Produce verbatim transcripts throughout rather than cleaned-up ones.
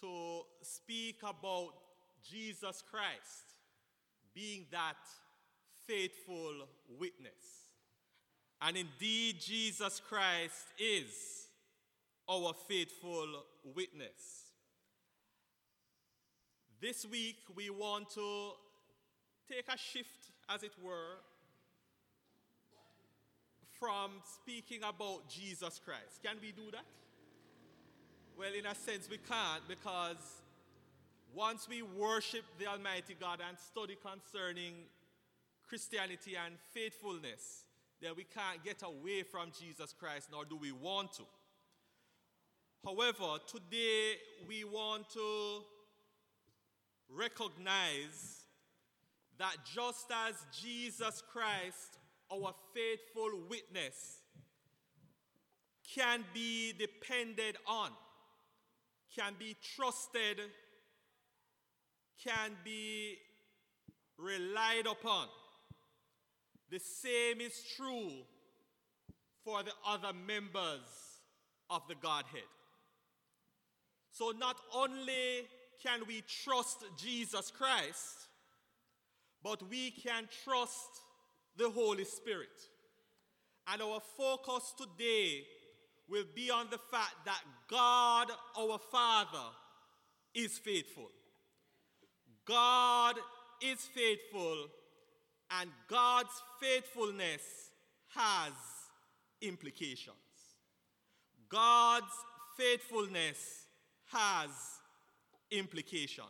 to speak about Jesus Christ being that faithful witness. And indeed, Jesus Christ is our faithful witness. This week, we want to take a shift, as it were, from speaking about Jesus Christ. Can we do that? Well, in a sense, we can't, because once we worship the Almighty God and study concerning Christianity and faithfulness, then we can't get away from Jesus Christ, nor do we want to. However, today we want to recognize that just as Jesus Christ, our faithful witness, can be depended on, can be trusted, can be relied upon, the same is true for the other members of the Godhead. So not only can we trust Jesus Christ, but we can trust the Holy Spirit. And our focus today will be on the fact that God, our Father, is faithful. God is faithful, and God's faithfulness has implications. God's faithfulness has implications.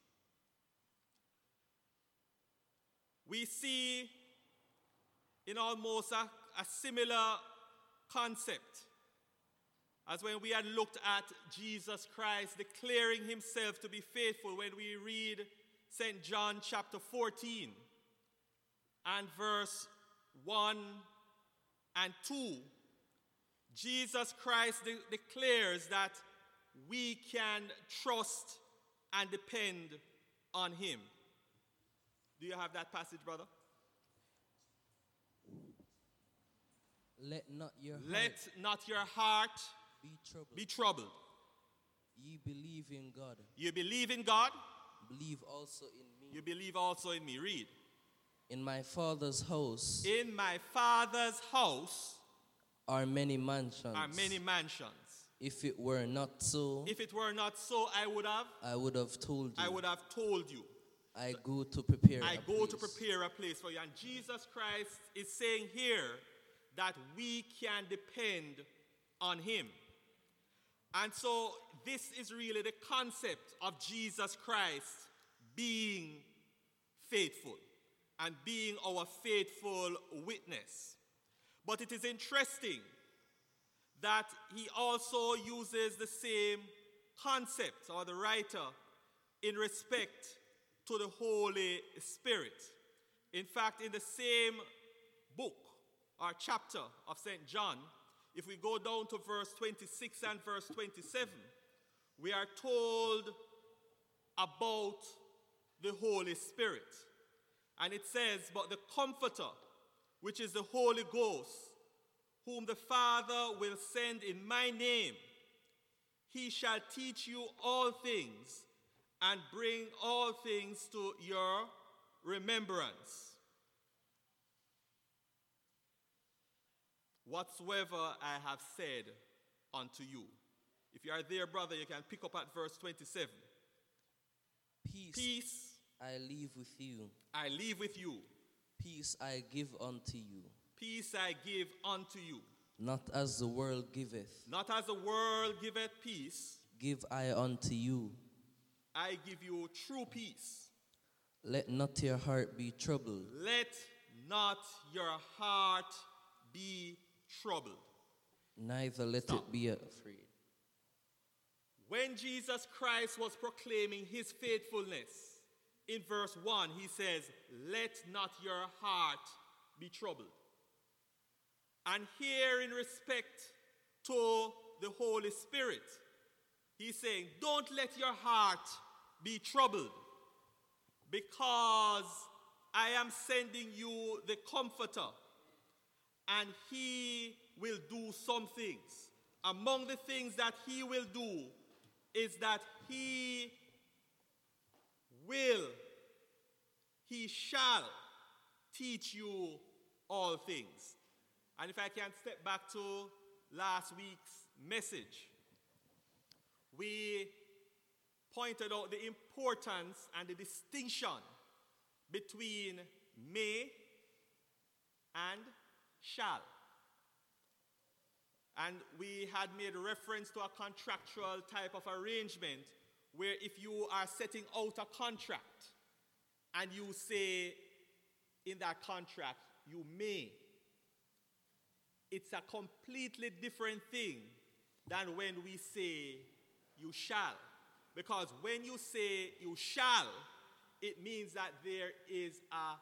We see in almost a, a similar concept as when we had looked at Jesus Christ declaring himself to be faithful when we read Saint John chapter fourteen and verse one and two. Jesus Christ de- declares that we can trust and depend on him. Do you have that passage, brother? Let not your heart Let not your heart be troubled. be troubled. Ye believe in God. You believe in God, Believe also in me. you believe also in me. Read. In my Father's house In my Father's house are many mansions. are many mansions. If it were not so, If it were not so, I would have, I would have told you. I would have told you. I go to prepare I a go to place. prepare a place for you. And Jesus Christ is saying here that we can depend on him. And so this is really the concept of Jesus Christ being faithful and being our faithful witness. But it is interesting that he also uses the same concept, or the writer, in respect to the Holy Spirit. In fact, in the same book or chapter of Saint John, if we go down to verse twenty-six and verse twenty-seven, we are told about the Holy Spirit. And it says, but the Comforter, which is the Holy Ghost, whom the Father will send in my name, he shall teach you all things and bring all things to your remembrance, whatsoever I have said unto you. If you are there, brother, you can pick up at verse twenty-seven. Peace, Peace I leave with you. I leave with you. Peace I give unto you. Peace I give unto you. Not as the world giveth, Not as the world giveth peace, give I unto you. I give you true peace. Let not your heart be troubled, Let not your heart be troubled. neither let Stop. it be afraid. When Jesus Christ was proclaiming his faithfulness, in verse one, he says, let not your heart be troubled. And here, in respect to the Holy Spirit, he's saying, don't let your heart be troubled, because I am sending you the Comforter, and he will do some things. Among the things that he will do is that he will, he shall teach you all things. And if I can step back to last week's message, we pointed out the importance and the distinction between may and shall. And we had made reference to a contractual type of arrangement where if you are setting out a contract and you say in that contract, you may, it's a completely different thing than when we say you shall. Because when you say you shall, it means that there is a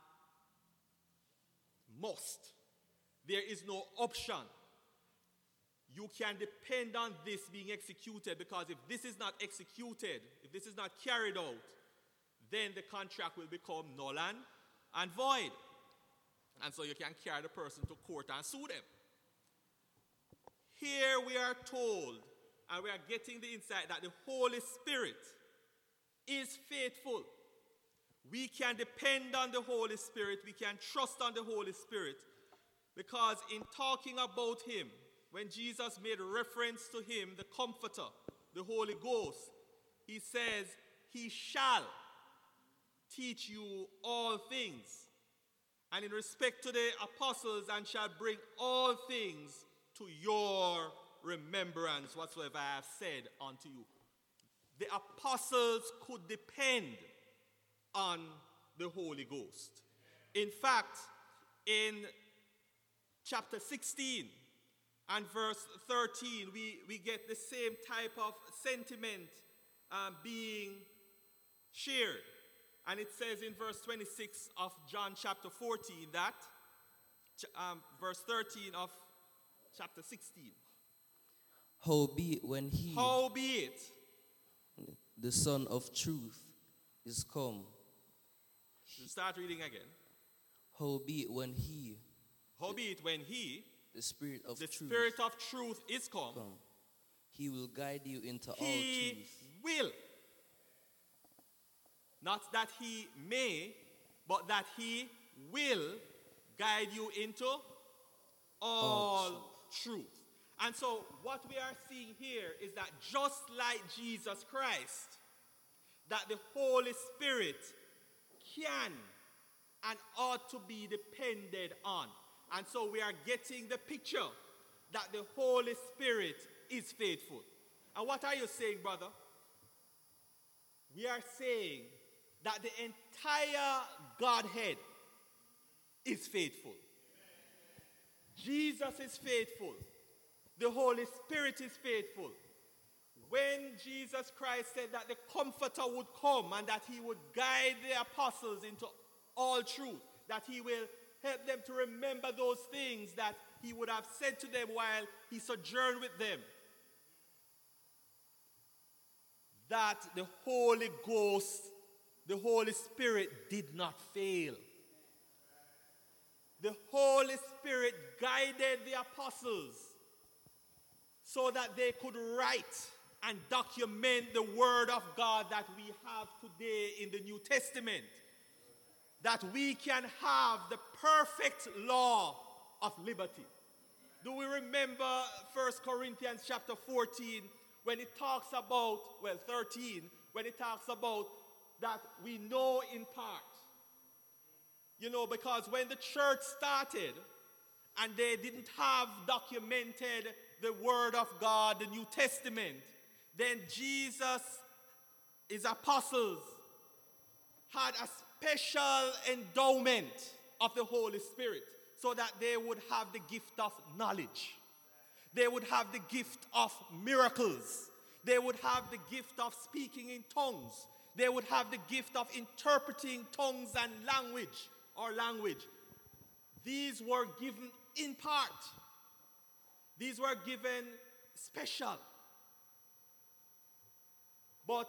must. There is no option. You can depend on this being executed, because if this is not executed, if this is not carried out, then the contract will become null and, and void. And so you can carry the person to court and sue them. Here we are told, and we are getting the insight that the Holy Spirit is faithful. We can depend on the Holy Spirit. We can trust on the Holy Spirit, because in talking about him, when Jesus made reference to him, the Comforter, the Holy Ghost, he says, he shall teach you all things. And in respect to the apostles, and shall bring all things to your remembrance, whatsoever I have said unto you. The apostles could depend on the Holy Ghost. In fact, in chapter sixteen and verse thirteen, we, we get the same type of sentiment um, being shared. And it says in verse twenty-six of John chapter fourteen that, um, verse thirteen of chapter sixteen. Howbeit when he, Howbeit, the Son of Truth, is come. Start reading again. Howbeit when he, Howbeit when he, the Spirit of the Truth, Spirit of truth is come, come, he will guide you into all he truth. will. Not that he may, but that he will guide you into all, All truth. And so what we are seeing here is that just like Jesus Christ, that the Holy Spirit can and ought to be depended on. And so we are getting the picture that the Holy Spirit is faithful. And what are you saying, brother? We are saying that the entire Godhead is faithful. Jesus is faithful. The Holy Spirit is faithful. When Jesus Christ said that the Comforter would come and that he would guide the apostles into all truth, that he will help them to remember those things that he would have said to them while he sojourned with them, that the Holy Ghost, the Holy Spirit did not fail. The Holy Spirit guided the apostles so that they could write and document the word of God that we have today in the New Testament, that we can have the perfect law of liberty. Do we remember First Corinthians chapter fourteen when it talks about, well, thirteen, when it talks about that we know in part? You know, because when the church started and they didn't have documented the Word of God, the New Testament, then Jesus, his apostles, had a special endowment of the Holy Spirit so that they would have the gift of knowledge. They would have the gift of miracles. They would have the gift of speaking in tongues. They would have the gift of interpreting tongues and language or language. These were given in part. These were given special. But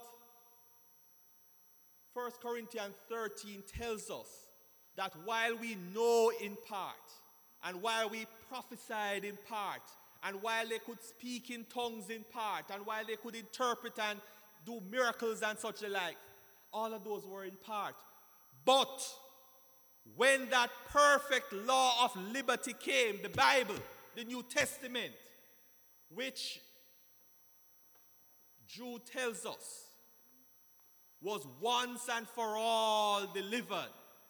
First Corinthians thirteen tells us that while we know in part, and while we prophesied in part, and while they could speak in tongues in part, and while they could interpret and do miracles and such like, all of those were in part. But when that perfect law of liberty came, the Bible, the New Testament, which Jude tells us was once and for all delivered,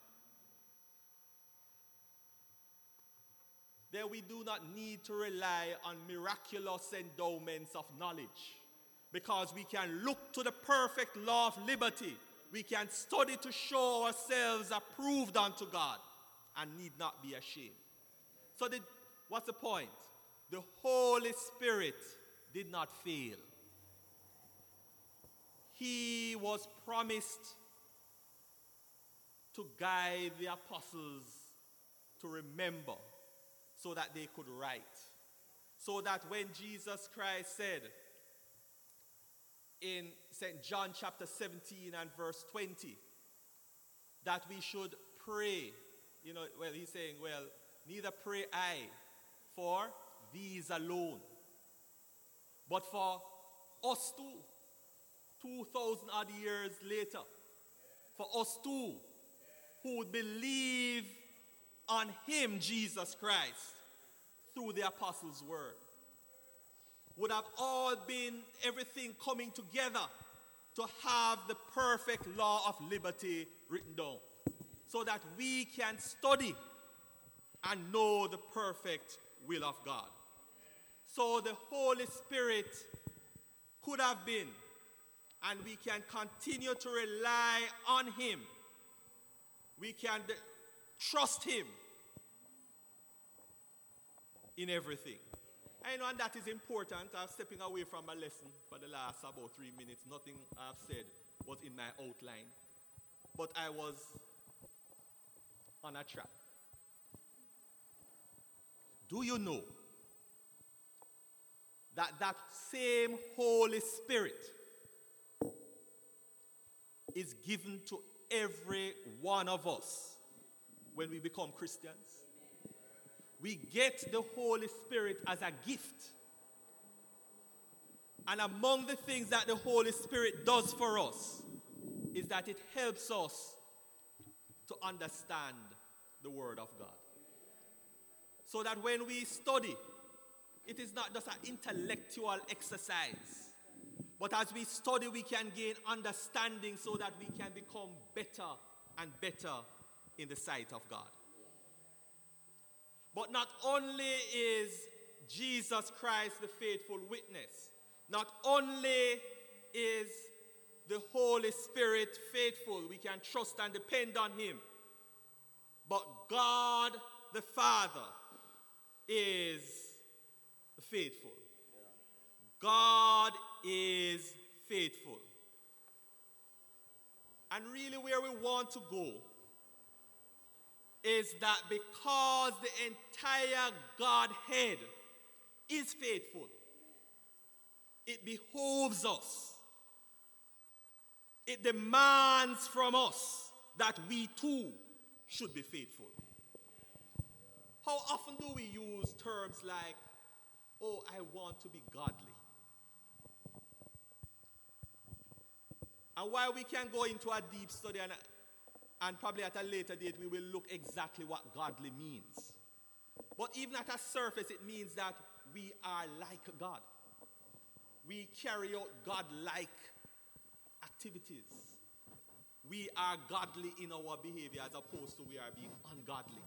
then we do not need to rely on miraculous endowments of knowledge, because we can look to the perfect law of liberty. We can study to show ourselves approved unto God and need not be ashamed. So the, what's the point? The Holy Spirit did not fail. He was promised to guide the apostles to remember so that they could write. So that when Jesus Christ said in Saint John chapter seventeen and verse twenty that we should pray, you know, well, he's saying, well, neither pray I for these alone, but for us too, two thousand odd years later, for us too, who would believe on him, Jesus Christ, through the apostles' word, would have all been everything coming together to have the perfect law of liberty written down, so that we can study and know the perfect will of God. So the Holy Spirit could have been, and we can continue to rely on him. We can d- trust him in everything. I know, and that is important. I'm stepping away from my lesson for the last about three minutes. Nothing I've said was in my outline, but I was on a track. Do you know that that same Holy Spirit is given to every one of us when we become Christians? We get the Holy Spirit as a gift. And among the things that the Holy Spirit does for us is that it helps us to understand the Word of God. So that when we study, it is not just an intellectual exercise, but as we study, we can gain understanding so that we can become better and better in the sight of God. But not only is Jesus Christ the faithful witness, not only is the Holy Spirit faithful, we can trust and depend on him, but God the Father is faithful. God is faithful. And really where we want to go is that because the entire Godhead is faithful, it behoves us, it demands from us that we too should be faithful. How often do we use terms like, oh, I want to be godly? And while we can go into a deep study and And probably at a later date, we will look exactly what godly means. But even at a surface, it means that we are like God. We carry out God-like activities. We are godly in our behavior as opposed to we are being ungodly.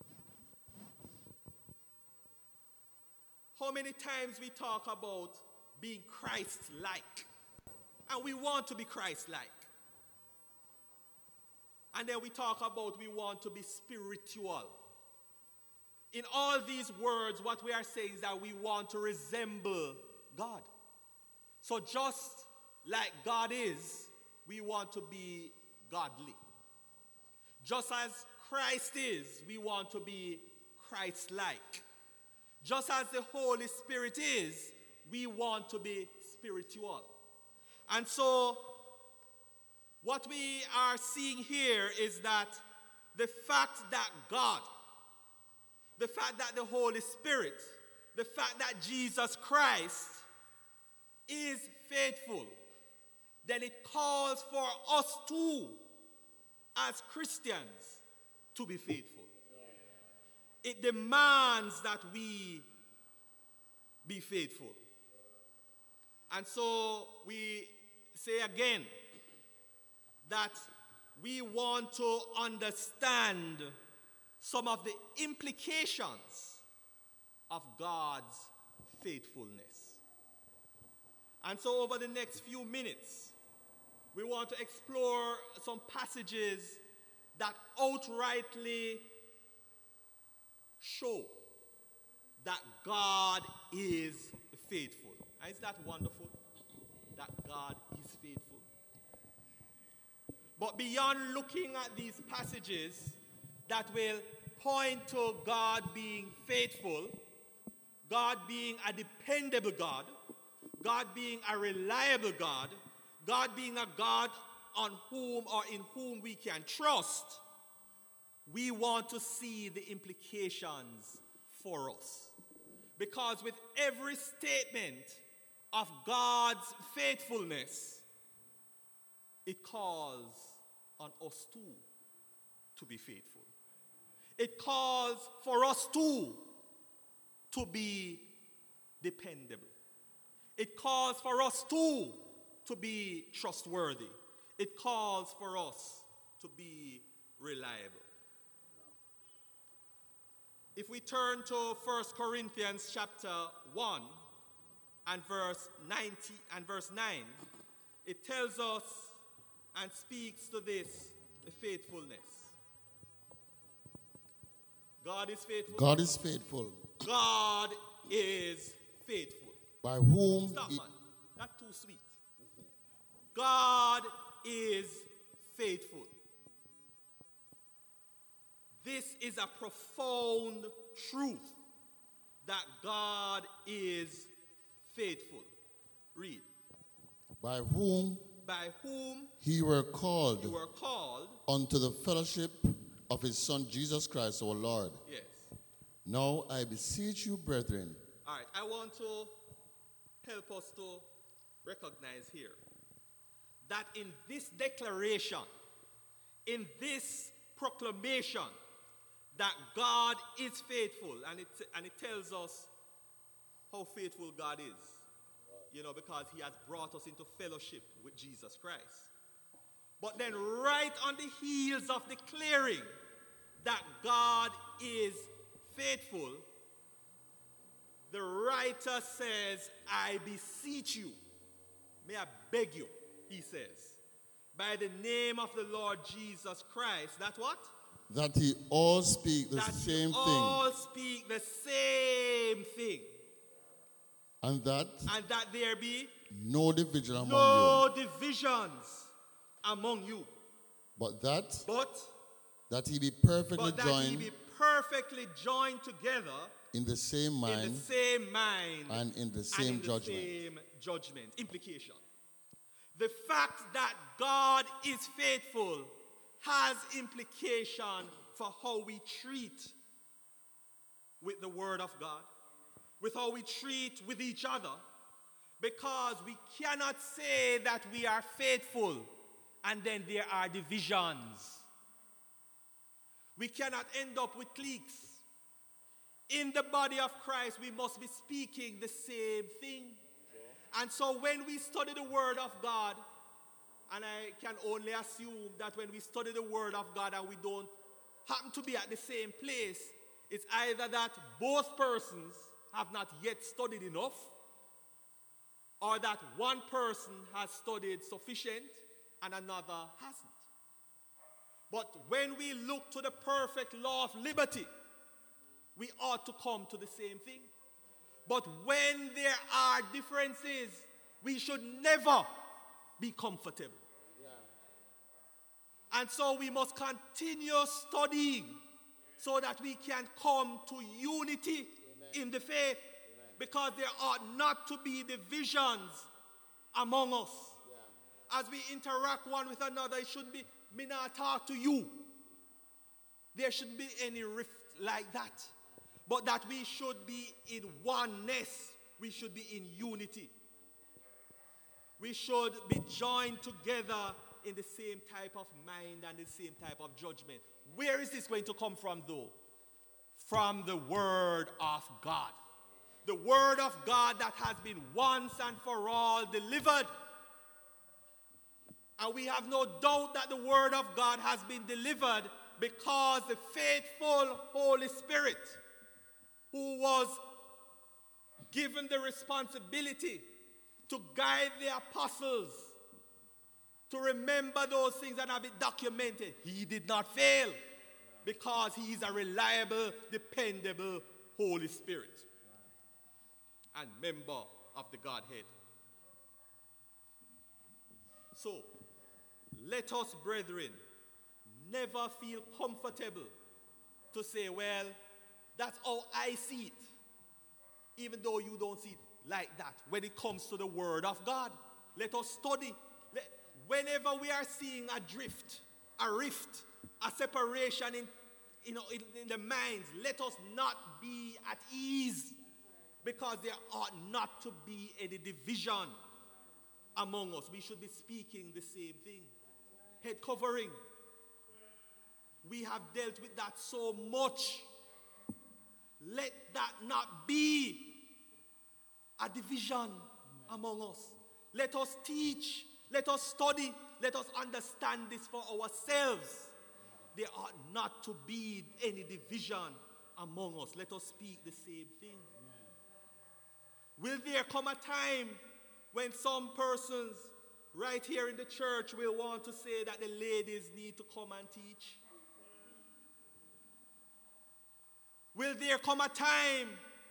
How many times we talk about being Christ-like? And we want to be Christ-like. And then we talk about we want to be spiritual. In all these words, what we are saying is that we want to resemble God. So just like God is, we want to be godly. Just as Christ is, we want to be Christ-like. Just as the Holy Spirit is, we want to be spiritual. And so what we are seeing here is that the fact that God, the fact that the Holy Spirit the fact that Jesus Christ is faithful, then it calls for us too, as Christians, to be faithful. It demands that we be faithful. And so we say again that we want to understand some of the implications of God's faithfulness. And so over the next few minutes, we want to explore some passages that outrightly show that God is faithful. And isn't that wonderful? That God is faithful. But beyond looking at these passages that will point to God being faithful, God being a dependable God, God being a reliable God, God being a God on whom or in whom we can trust, we want to see the implications for us. Because with every statement of God's faithfulness, it calls on us too to be faithful. It calls for us too to be dependable. It calls for us too to be trustworthy. It calls for us to be reliable. If we turn to First Corinthians chapter one and verse ninety and verse nine, it tells us and speaks to this faithfulness. God is faithful. God is faithful. God is faithful. By whom Stop, he, man. Not too sweet. God is faithful. This is a profound truth that God is faithful. Read. by whom By whom he were called you were called. unto the fellowship of his Son Jesus Christ our Lord. Yes. Now I beseech you, brethren. All right. I want to help us to recognize here that in this declaration, in this proclamation, that God is faithful, and it, and it tells us how faithful God is, you know, because he has brought us into fellowship with Jesus Christ. But then right on the heels of declaring that God is faithful, the writer says, I beseech you, may I beg you, he says, by the name of the Lord Jesus Christ, that what? That ye all speak the that same you all speak the same thing. thing, and that And that there be no division among no you, divisions among you. but that But, that he be perfectly but that joined ye be perfectly joined together in the same in mind the same mind and in the and same in the judgment. same judgment. Implication. The fact that God is faithful has implication for how we treat with the Word of God, with how we treat with each other, because we cannot say that we are faithful and then there are divisions. We cannot end up with cliques. In the body of Christ, we must be speaking the same thing. And so when we study the Word of God, and I can only assume that when we study the Word of God and we don't happen to be at the same place, it's either that both persons have not yet studied enough, or that one person has studied sufficient and another hasn't. But when we look to the perfect law of liberty, we ought to come to the same thing. But when there are differences, we should never be comfortable. Yeah. And so we must continue studying so that we can come to unity Amen. In the faith. Amen. Because there ought not to be divisions among us. Yeah. As we interact one with another, it shouldn't be, me not talk to you. There shouldn't be any rift like that. but that we should be in oneness. We should be in unity. We should be joined together in the same type of mind and the same type of judgment. Where is this going to come from, though? From the Word of God. The Word of God that has been once and for all delivered. And we have no doubt that the Word of God has been delivered because the faithful Holy Spirit, who was given the responsibility to guide the apostles, to remember those things and have it documented, he did not fail because he is a reliable, dependable Holy Spirit and member of the Godhead. So, let us, brethren, never feel comfortable to say, well, that's how I see it, even though you don't see it like that. When it comes to the Word of God, let us study. Let, whenever we are seeing a drift, a rift, a separation in, you know, in, in the minds, let us not be at ease, because there ought not to be any division among us. We should be speaking the same thing. Head covering. We have dealt with that so much. Let that not be a division among us. Let us teach. Let us study. Let us understand this for ourselves. There ought not to be any division among us. Let us speak the same thing. Will there come a time when some persons right here in the church will want to say that the ladies need to come and teach? Will there come a time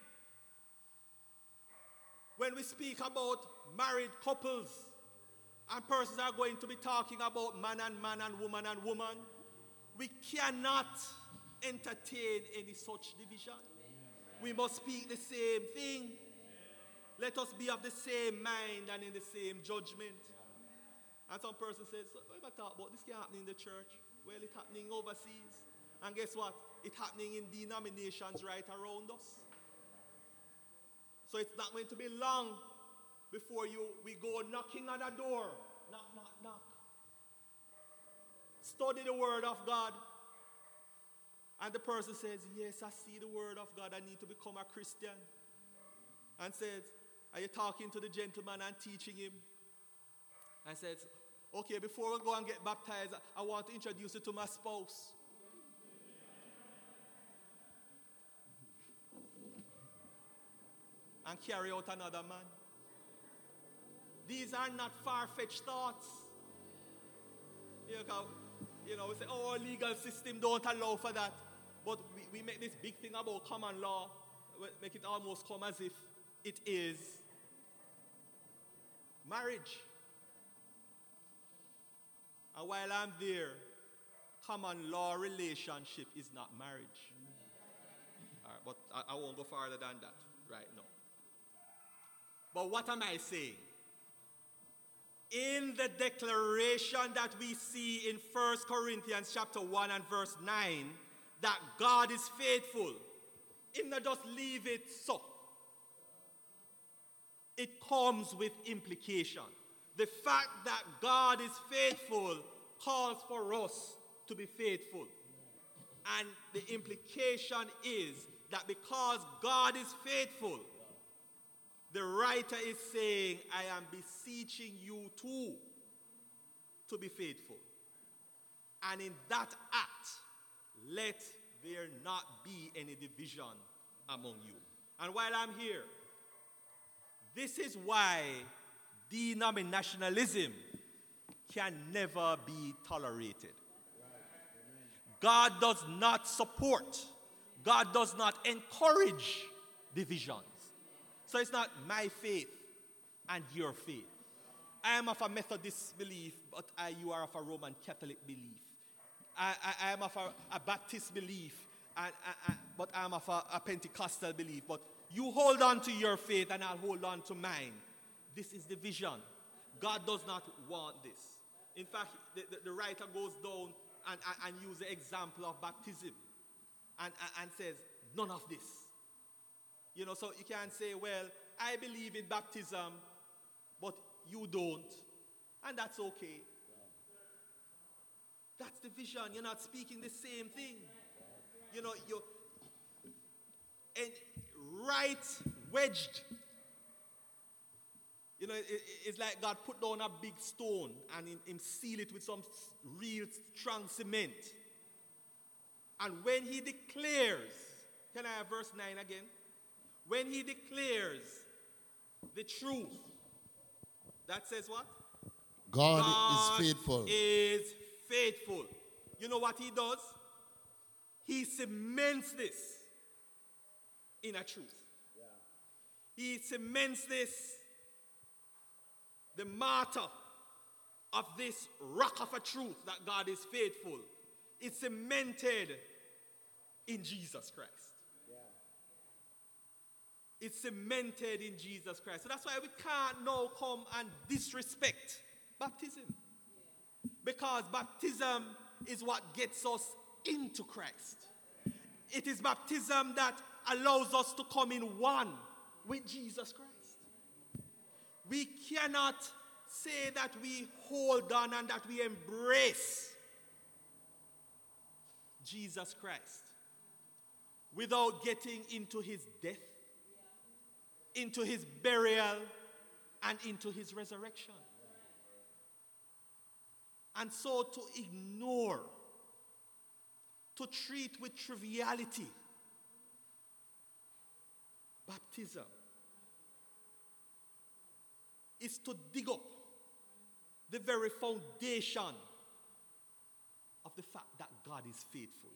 when we speak about married couples and persons are going to be talking about man and man and woman and woman? We cannot entertain any such division. We must speak the same thing. Let us be of the same mind and in the same judgment. And some person says, so what about talk about this can happen in the church? Well, it's happening overseas. And guess what? It's happening in denominations right around us. So it's not going to be long before you we go knocking on a door. Knock, knock, knock. Study the Word of God. And the person says, yes, I see the Word of God. I need to become a Christian. And says, are you talking to the gentleman and teaching him? And says, okay, before we go and get baptized, I want to introduce you to my spouse. And carry out another man. These are not far-fetched thoughts. You know, you know, we say, oh, our legal system don't allow for that. But we, we make this big thing about common law, we make it almost come as if it is marriage. And while I'm there, common law relationship is not marriage. All right, but I, I won't go farther than that right now. But what am I saying? In the declaration that we see in First Corinthians chapter one and verse nine, that God is faithful, it not just leave it so. It comes with implication. The fact that God is faithful calls for us to be faithful. And the implication is that because God is faithful, the writer is saying, I am beseeching you too to be faithful. And in that act, let there not be any division among you. And while I'm here, this is why denominationalism can never be tolerated. God does not support, God does not encourage divisions. So it's not my faith and your faith. I am of a Methodist belief, but I, you are of a Roman Catholic belief. I, I, I am of a, a Baptist belief, and, I, I, but I am of a, a Pentecostal belief. But you hold on to your faith and I'll hold on to mine. This is division. God does not want this. In fact, the, the, the writer goes down and, and, and uses the example of baptism and, and, and says, none of this. You know, so you can't say, well, I believe in baptism, but you don't. And that's okay. That's the vision. You're not speaking the same thing. You know, you're and right wedged. You know, it, it's like God put down a big stone and him, him seal it with some real strong cement. And when he declares, can I have verse nine again? When he declares the truth, that says what? God, God is faithful. is faithful. You know what he does? He cements this in a truth. Yeah. He cements this, the martyr of this rock of a truth that God is faithful. It's cemented in Jesus Christ. Yeah. It's cemented in Jesus Christ. So that's why we can't now come and disrespect baptism. Yeah. Because baptism is what gets us into Christ. It is baptism that allows us to come in one with Jesus Christ. We cannot say that we hold on and that we embrace Jesus Christ without getting into his death, into his burial, and into his resurrection. And so to ignore, to treat with triviality baptism is to dig up the very foundation of the fact that God is faithful.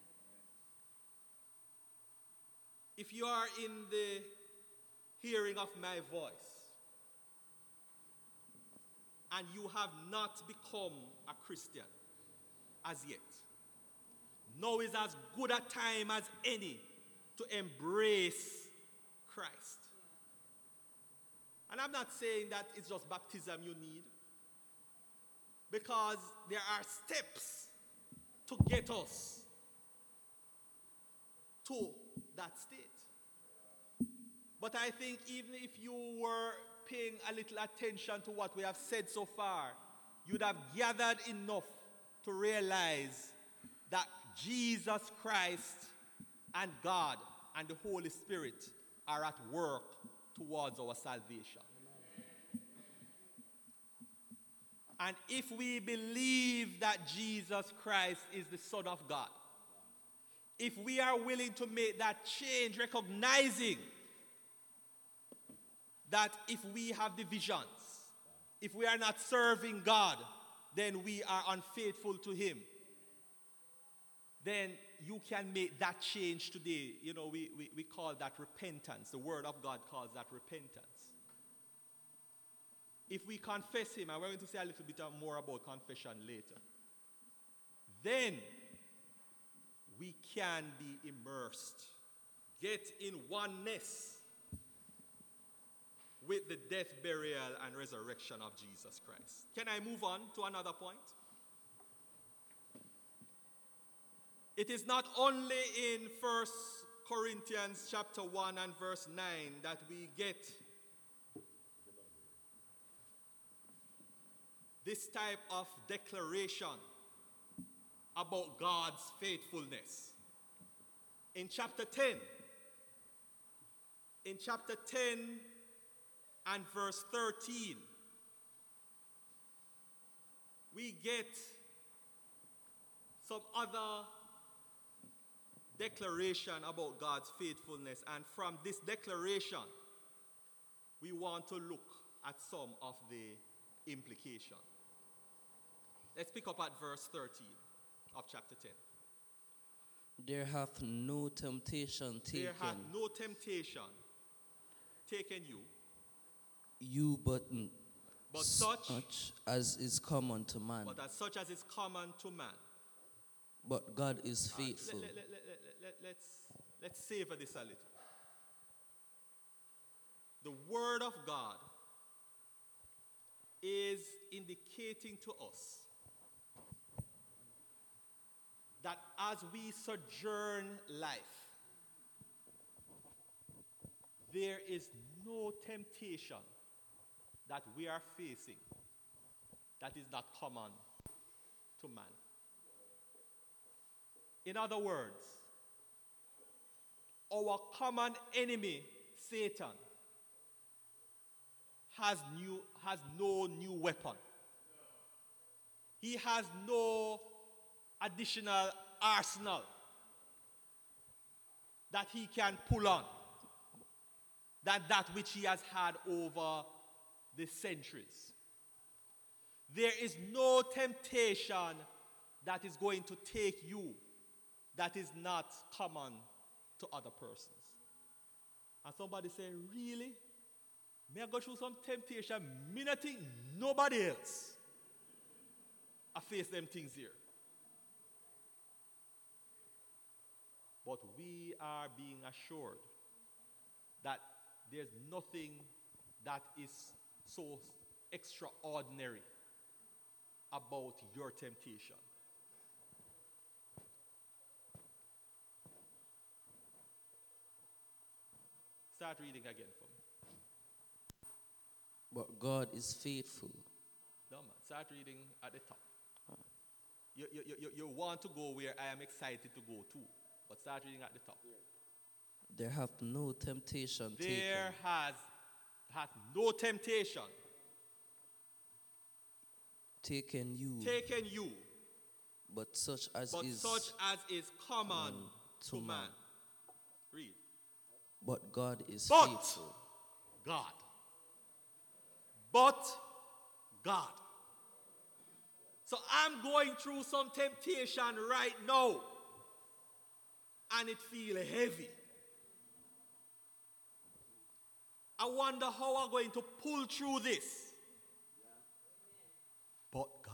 If you are in the hearing of my voice and you have not become a Christian as yet, now is as good a time as any to embrace Christ. And I'm not saying that it's just baptism you need, because there are steps to get us to that state. But I think even if you were paying a little attention to what we have said so far, you'd have gathered enough to realize that Jesus Christ and God and the Holy Spirit are at work towards our salvation. And if we believe that Jesus Christ is the Son of God, if we are willing to make that change, recognizing that if we have divisions, if we are not serving God, then we are unfaithful to him, then you can make that change today. You know, we, we, we call that repentance. The Word of God calls that repentance. If we confess him, and we're going to say a little bit more about confession later, then we can be immersed, get in oneness with the death, burial, and resurrection of Jesus Christ. Can I move on to another point? It is not only in First Corinthians chapter one and verse nine that we get this type of declaration about God's faithfulness. In chapter ten, in chapter ten and verse thirteen, we get some other declaration about God's faithfulness. And from this declaration, we want to look at some of the implications. Let's pick up at verse thirteen of chapter ten. There hath no temptation taken. There hath no temptation taken you. You but, n- But such, such as is common to man. but as such as is common to man. But God is Uh, faithful. let, let, let, let, let, let's, let's savor this a little. The Word of God is indicating to us that as we sojourn life, there is no temptation that we are facing that is not common to man. In other words, our common enemy, Satan, has, new, has no new weapon. He has no additional arsenal that he can pull on than that which he has had over the centuries. There is no temptation that is going to take you that is not common to other persons. And somebody say, really? May I go through some temptation? Me not think nobody else I face them things here. But we are being assured that there's nothing that is so extraordinary about your temptation. Start reading again for me. But God is faithful. No, man. Start reading at the top. You, you, you, you want to go where I am excited to go to, but start reading at the top. There hath no temptation There taken. has hath no temptation taken you, taken you, but such as but is such as is common common to to man. man. Read. But God is But faithful. God. But God. So I'm going through some temptation right now, and it feels heavy. I wonder how I'm going to pull through this. But God.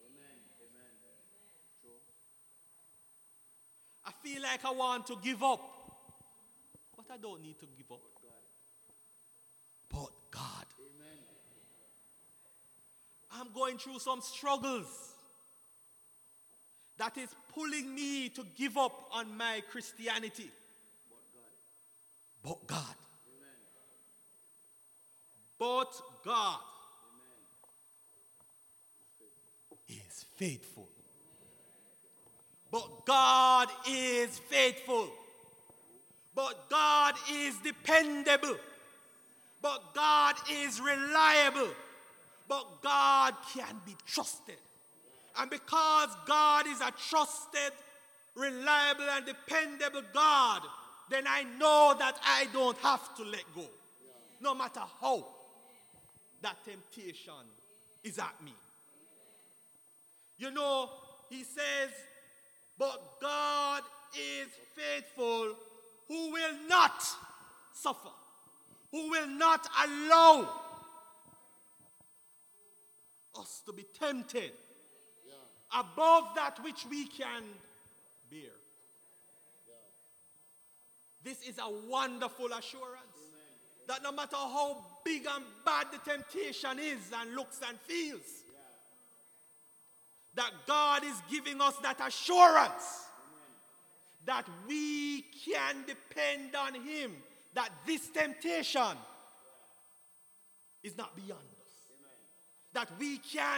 I feel like I want to give up, but I don't need to give up. But God. I'm going through some struggles that is pulling me to give up on my Christianity. But God. But God is faithful. But God is faithful. But God is dependable. But God is reliable. But God can be trusted. And because God is a trusted, reliable, and dependable God, then I know that I don't have to let go. No matter how that temptation is at me. You know, he says, but God is faithful, who will not suffer, who will not allow us to be tempted yeah. above that which we can bear. Yeah. This is a wonderful assurance. Amen. That no matter how big and bad the temptation is and looks and feels, yeah. that God is giving us that assurance. Amen. That we can depend on him, that this temptation yeah. is not beyond. That we can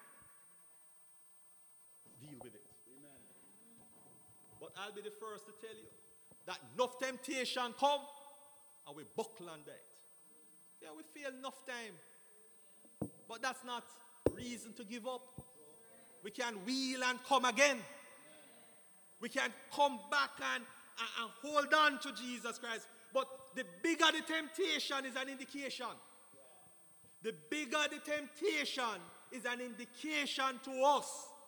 deal with it. Amen. But I'll be the first to tell you that enough temptation come and we buckle under it. Yeah, we feel enough time. But that's not reason to give up. We can wheel and come again. We can come back and, and, and hold on to Jesus Christ. But the bigger the temptation is an indication. The bigger the temptation is an indication to us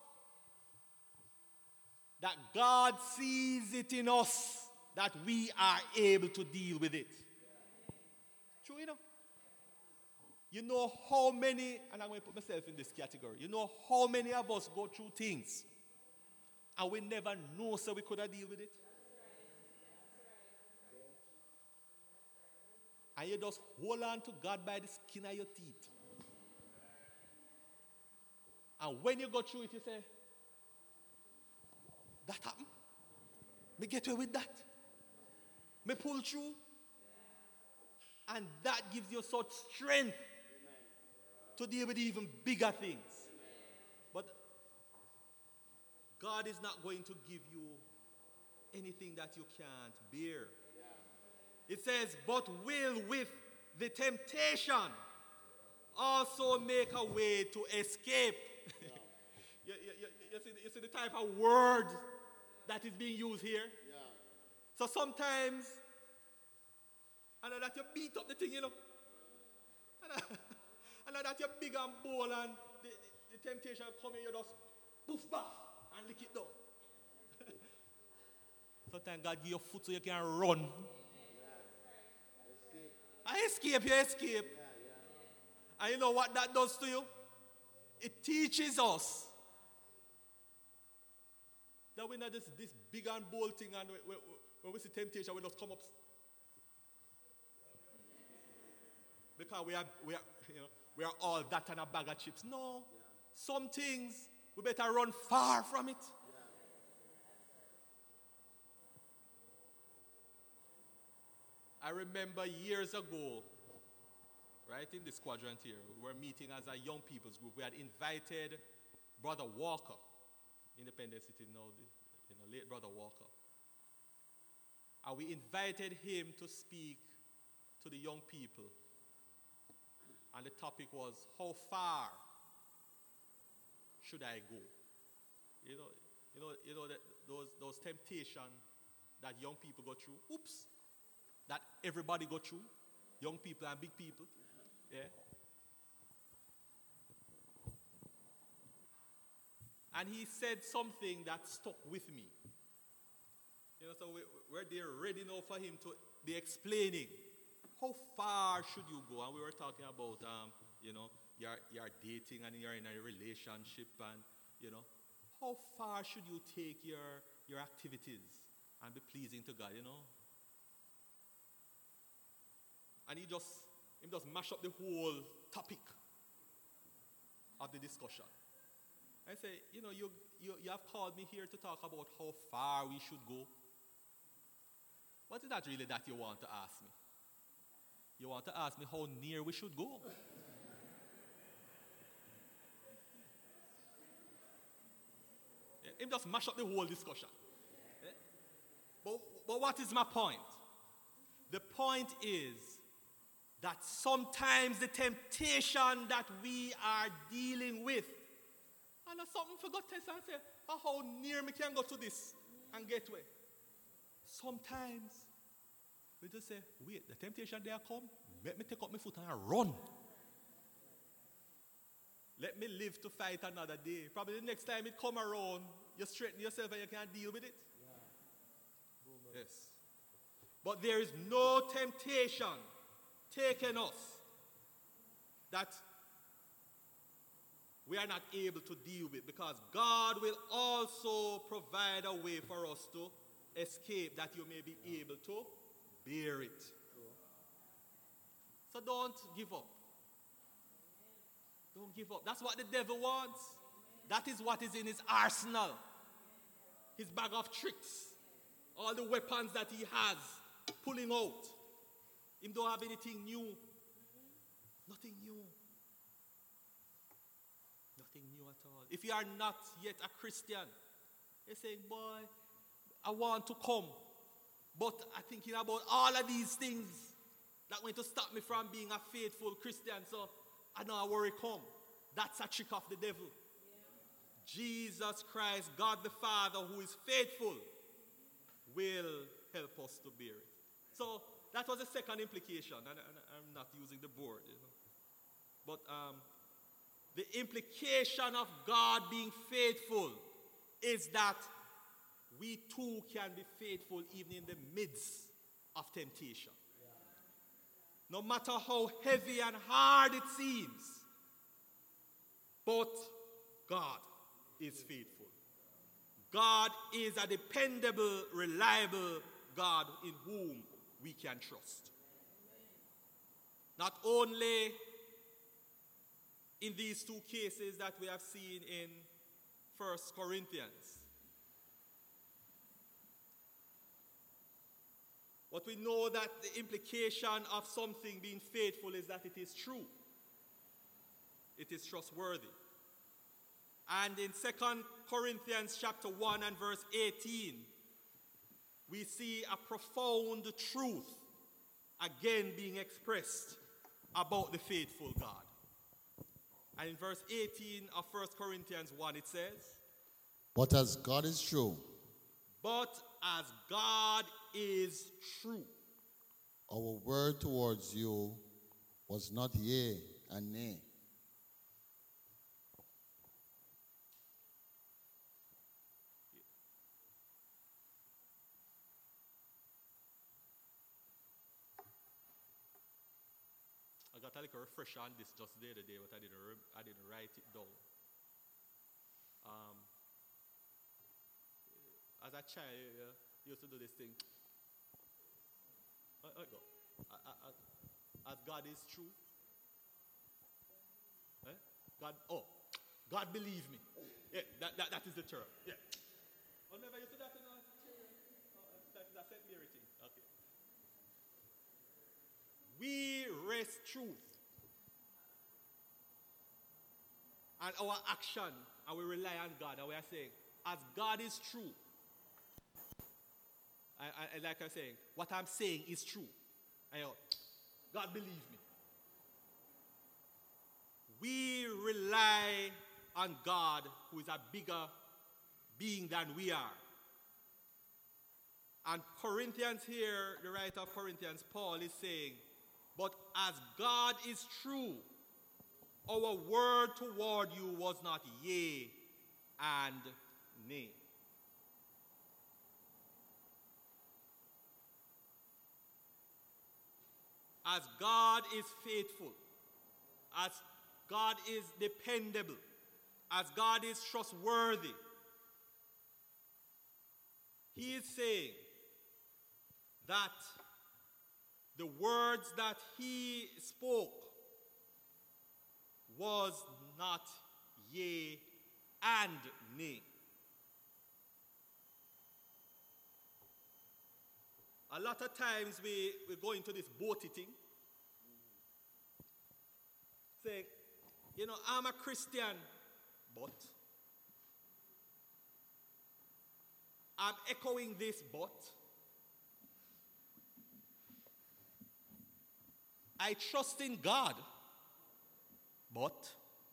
that God sees it in us, that we are able to deal with it. True, you know? You know how many, and I'm going to put myself in this category, you know how many of us go through things and we never know so we could have deal with it? And you just hold on to God by the skin of your teeth. And when you go through it, you say, that happened? Me get away with that? Me pull through? And that gives you such strength to deal with even bigger things. But God is not going to give you anything that you can't bear. It says, but will with the temptation also make a way to escape. you, you, you, you, see, you see the type of word that is being used here? Yeah. So sometimes, I know that you beat up the thing, you know. I know, I know that you're big and bold and the, the, the temptation come in, you just poof back and lick it down. Sometimes God give you a foot so you can run. Yeah. Escape. I escape, you escape. Yeah, yeah. And you know what that does to you? It teaches us that we're not just this big and bold thing, and when, when we see temptation, we just come up. Because we are, we are, you know, we are all that and a bag of chips. No, yeah. Some things we better run far from it. Yeah. I remember years ago, right in this quadrant here, we were meeting as a young people's group. We had invited Brother Walker, Independence City now, you know, late Brother Walker. And we invited him to speak to the young people. And the topic was, how far should I go? You know, you know, you know that those, those temptations that young people go through, oops, that everybody go through, young people and big people. Yeah. And he said something that stuck with me. You know, so we, we're there ready now for him to be explaining. How far should you go? And we were talking about, um, you know, you're, you're dating and you're in a relationship and, you know, how far should you take your, your activities and be pleasing to God, you know? And he just, he just mash up the whole topic of the discussion. I say, you know, you, you, you have called me here to talk about how far we should go. What is that really that you want to ask me? You want to ask me how near we should go? Yeah, him just mash up the whole discussion. Yeah? But, but what is my point? The point is that sometimes the temptation that we are dealing with, and that's something for God to test and say, oh, how near me can go to this and get away. Sometimes we just say, wait, the temptation there come, let me take up my foot and run. Let me live to fight another day. Probably the next time it come around, you straighten yourself and you can deal with it. Yeah. Yes. But there is no temptation taking us that we are not able to deal with, because God will also provide a way for us to escape, that you may be able to bear it. So don't give up. Don't give up. That's what the devil wants. That is what is in his arsenal. His bag of tricks. All the weapons that he has pulling out. Him don't have anything new. Nothing new. Nothing new at all. If you are not yet a Christian, you're saying, boy, I want to come, but I'm thinking about all of these things that going to stop me from being a faithful Christian, so I know I worry come. That's a trick of the devil. Yeah. Jesus Christ, God the Father, who is faithful, will help us to bear it. So that was the second implication, and, and I'm not using the board, you know. But um, the implication of God being faithful is that we too can be faithful even in the midst of temptation. No matter how heavy and hard it seems, but God is faithful. God is a dependable, reliable God in whom we can trust. Not only in these two cases that we have seen in First Corinthians. But we know that the implication of something being faithful is that it is true. It is trustworthy. And in Second Corinthians chapter one and verse eighteen, we see a profound truth again being expressed about the faithful God. And in verse eighteen of First Corinthians one, it says, But as God is true, But as God is true, our word towards you was not yea and nay. I got a little refresher on this just the other day, but I didn't, re- I didn't write it down. Um, as a child, uh, used to do this thing. Uh, uh, go. Uh, uh, uh, as God is true. Eh? God, oh, God believe me. Yeah, that, that, that is the term. Yeah. Oh, never used to that in a oh, that is a Saint Mary thing. Okay. We rest truth. And our action, and we rely on God, and we are saying, as God is true, I, I, like I'm saying, what I'm saying is true. And you know, God believe me. We rely on God, who is a bigger being than we are. And Corinthians here, the writer of Corinthians, Paul, is saying, but as God is true, our word toward you was not yea and nay. As God is faithful, as God is dependable, as God is trustworthy, he is saying that the words that he spoke was not yea and nay. A lot of times we, we go into this boaty thing, saying, you know, I'm a Christian, but I'm echoing this, but I trust in God, but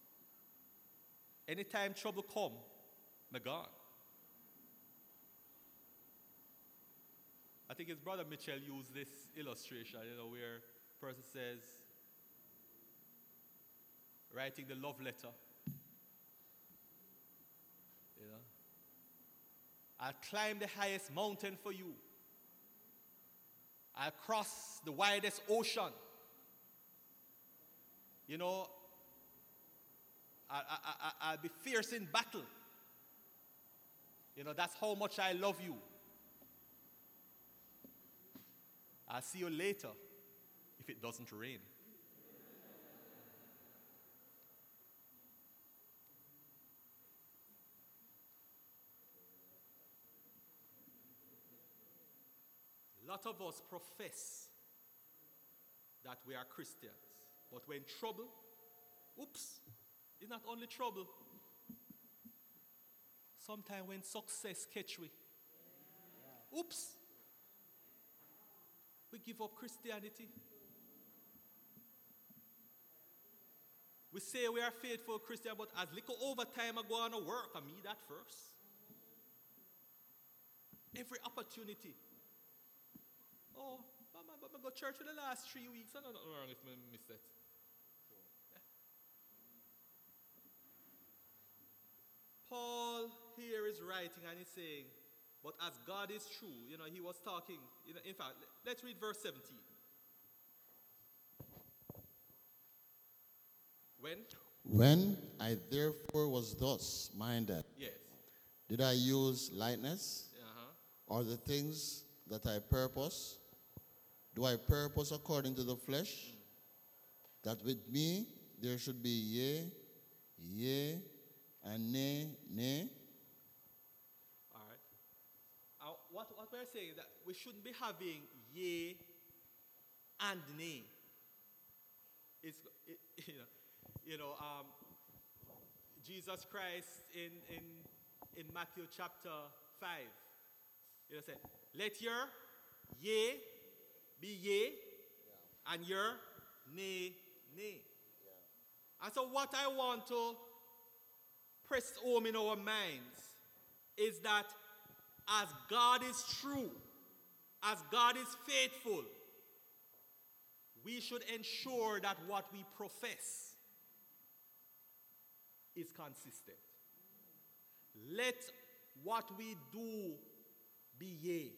anytime trouble come, my God. I think his brother Mitchell used this illustration, you know, where a person says, writing the love letter, you know, I'll climb the highest mountain for you. I'll cross the widest ocean. You know, I, I, I, I'll be fierce in battle. You know, that's how much I love you. I'll see you later if it doesn't rain. A lot of us profess that we are Christians, but when trouble, oops, it's not only trouble. Sometimes when success catch we, oops, we give up Christianity. We say we are faithful Christian, but as little overtime I go on to work, I mean that first. Every opportunity. Oh, mama, but I go to church for the last three weeks. I don't know wrong if I miss that. Yeah. Paul here is writing and he's saying, but as God is true, you know, he was talking, you know, in fact, let's read verse seventeen. When? When I therefore was thus minded, Yes. did I use lightness, Uh-huh. or the things that I purpose? Do I purpose according to the flesh? Mm. That with me there should be yea, yea, and nay, nay? All right. Uh, what, what we're saying is that we shouldn't be having yea and nay. It's, it, you know, you know um, Jesus Christ in, in, in Matthew chapter five, you know, said, let your yea be yea, yeah, and your nay, nay. Yeah. And so what I want to press home in our minds is that as God is true, as God is faithful, we should ensure that what we profess is consistent. Let what we do be yea.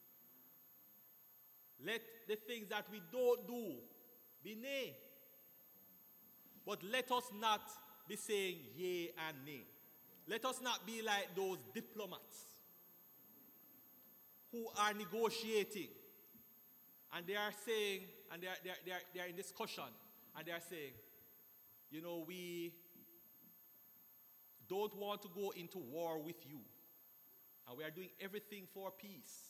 Let the things that we don't do be nay. But let us not be saying yea and nay. Let us not be like those diplomats who are negotiating and they are saying, and they are, they are, they are, they are in discussion, and they are saying, you know, we don't want to go into war with you, and we are doing everything for peace.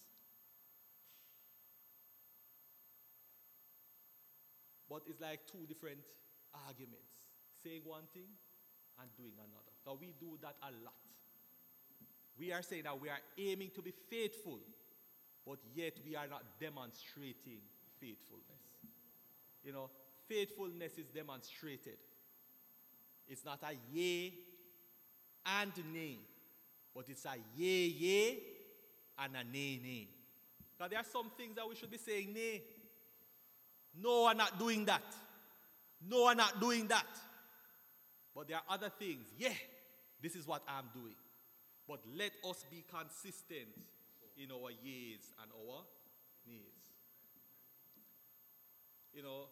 But it's like two different arguments, saying one thing and doing another. So we do that a lot. We are saying that we are aiming to be faithful, but yet we are not demonstrating faithfulness. You know, faithfulness is demonstrated. It's not a yea and nay, but it's a yea, yea, and a nay, nay. Because there are some things that we should be saying nay. No, I'm not doing that. No, I'm not doing that. But there are other things. Yeah, this is what I'm doing. But let us be consistent in our yeas and our nays. You know,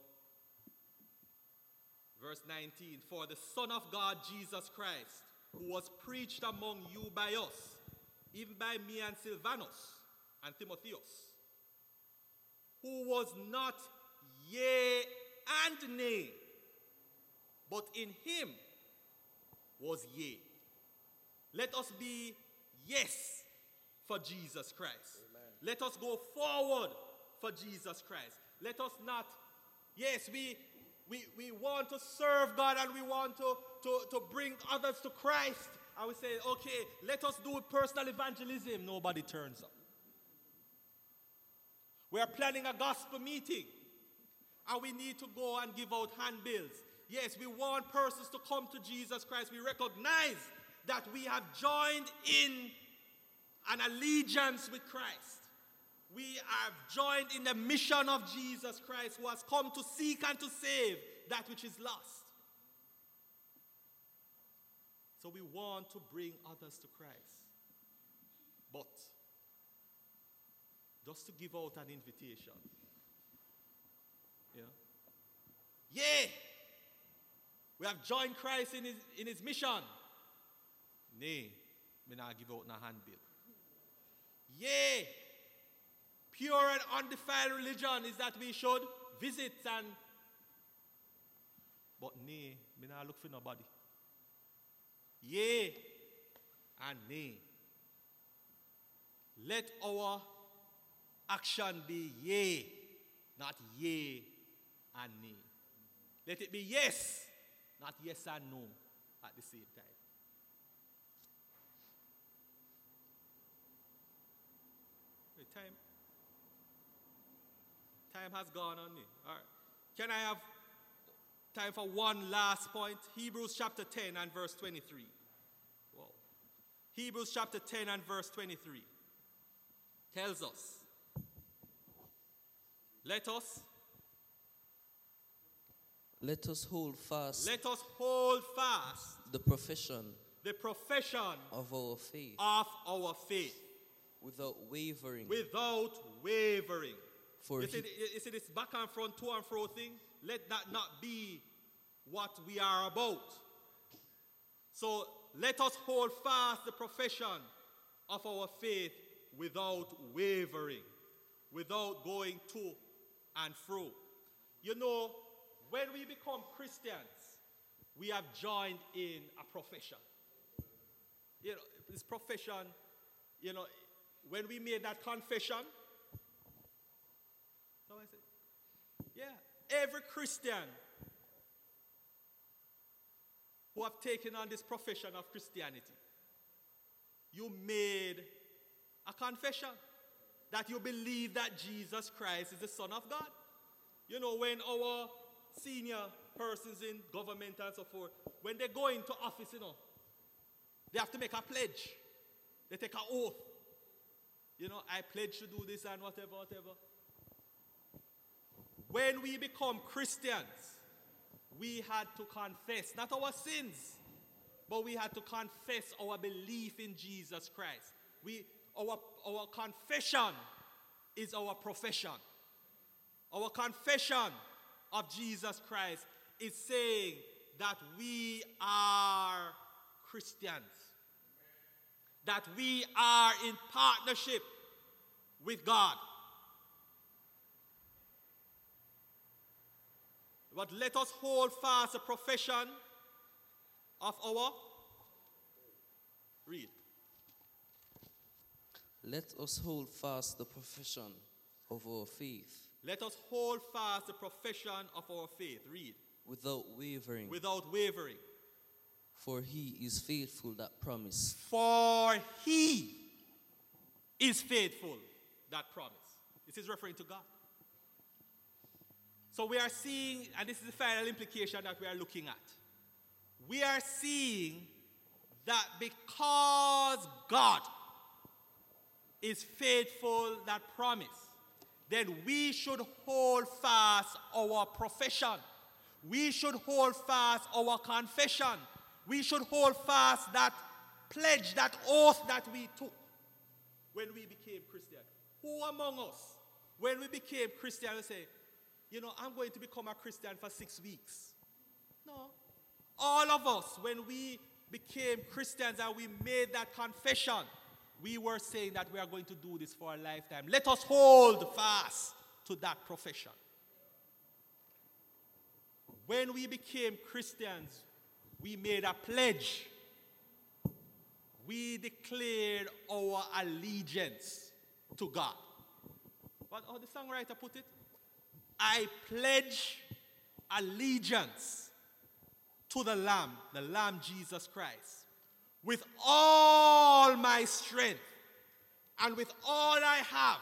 verse nineteen, for the Son of God, Jesus Christ, who was preached among you by us, even by me and Silvanus and Timotheus, who was not yea and nay, but in him was yea. Let us be yes for Jesus Christ. Amen. Let us go forward for Jesus Christ. Let us not, yes, we we, we want to serve God and we want to, to, to bring others to Christ. And we say, okay, let us do personal evangelism. Nobody turns up. We are planning a gospel meeting and we need to go and give out handbills. Yes, we want persons to come to Jesus Christ. We recognize that we have joined in an allegiance with Christ. We have joined in the mission of Jesus Christ, who has come to seek and to save that which is lost. So we want to bring others to Christ. But just to give out an invitation. Yeah. Yeah. We have joined Christ in his, in his mission. Nay, me not give out no handbill. Yea, pure and undefiled religion is that we should visit and, but nay, me not look for nobody. Yea and nay. Let our action be yea, not yea and nay. Let it be yes, not yes and no at the same time. Time, time has gone on me. All right. Can I have time for one last point? Hebrews chapter ten and verse twenty-three. Wow. Hebrews chapter ten and verse twenty-three tells us, let us Let us hold fast let us hold fast the profession the profession of our faith of our faith without wavering. without wavering. For you, see, he- you see this back and front, to and fro thing? Let that not be what we are about. So let us hold fast the profession of our faith without wavering, without going to and fro. You know, when we become Christians, we have joined in a profession. You know, this profession, you know, when we made that confession, So I say, yeah, every Christian who have taken on this profession of Christianity, you made a confession that you believe that Jesus Christ is the Son of God. You know, when our senior persons in government and so forth, when they go into office, you know, they have to make a pledge. They take an oath. You know, I pledge to do this and whatever, whatever. When we become Christians, we had to confess, not our sins, but we had to confess our belief in Jesus Christ. We, our, our confession is our profession. Our confession of Jesus Christ is saying that we are Christians. That we are in partnership with God. But let us hold fast the profession of our, read. Let us hold fast the profession of our faith. Let us hold fast the profession of our faith. Read. Without wavering. Without wavering. For he is faithful that promise. For he is faithful that promise. This is referring to God. So we are seeing, and this is the final implication that we are looking at. We are seeing that because God is faithful that promise, then we should hold fast our profession. We should hold fast our confession. We should hold fast that pledge, that oath that we took when we became Christian. Who among us, when we became Christian, we say, you know, I'm going to become a Christian for six weeks. No. All of us, when we became Christians and we made that confession, we were saying that we are going to do this for a lifetime. Let us hold fast to that profession. When we became Christians, we made a pledge. We declared our allegiance to God. What how the songwriter put it? I pledge allegiance to the Lamb, the Lamb Jesus Christ, with all my strength and with all I have.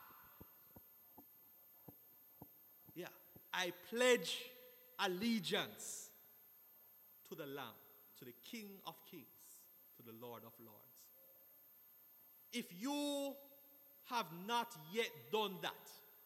Yeah, I pledge allegiance to the Lamb, to the King of Kings, to the Lord of Lords. If you have not yet done that,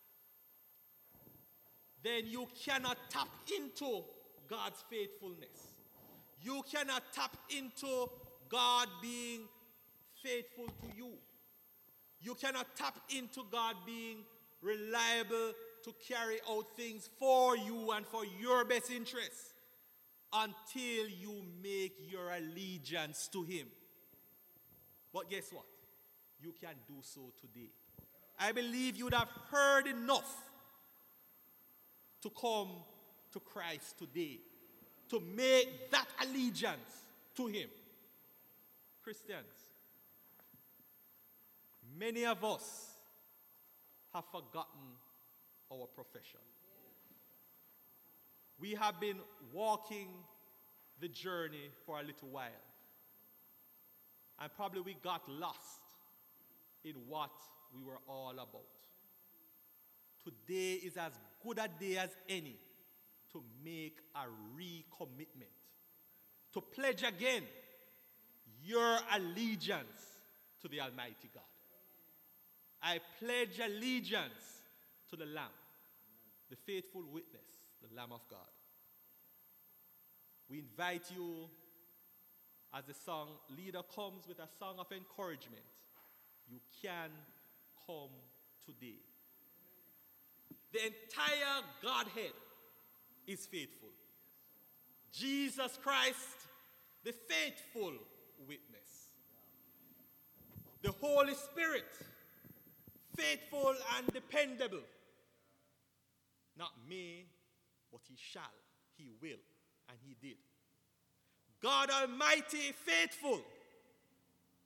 then you cannot tap into God's faithfulness. You cannot tap into God being faithful to you. You cannot tap into God being reliable to carry out things for you and for your best interests until you make your allegiance to Him. But guess what? You can do so today. I believe you would have heard enough to come to Christ today, to make that allegiance to Him. Christians, many of us have forgotten our profession. We have been walking the journey for a little while, and probably we got lost in what we were all about. Today is as good a day as any to make a recommitment, to pledge again your allegiance to the Almighty God. I pledge allegiance to the Lamb, the faithful witness, the Lamb of God. We invite you, as the song leader comes with a song of encouragement, you can come today. The entire Godhead is faithful. Jesus Christ, the faithful witness. The Holy Spirit, faithful and dependable. Not may, but He shall, He will, and He did. God Almighty, faithful,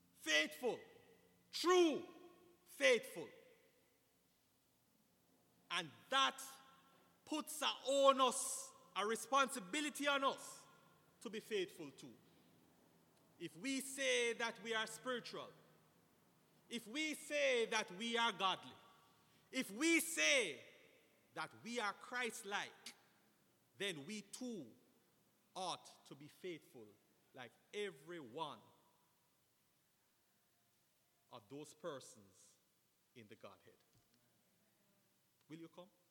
faithful, true, faithful. And that puts a onus, a responsibility on us to be faithful too. If we say that we are spiritual, if we say that we are godly, if we say that we are Christ-like, then we too ought to be faithful like every one of those persons in the Godhead. Will you come?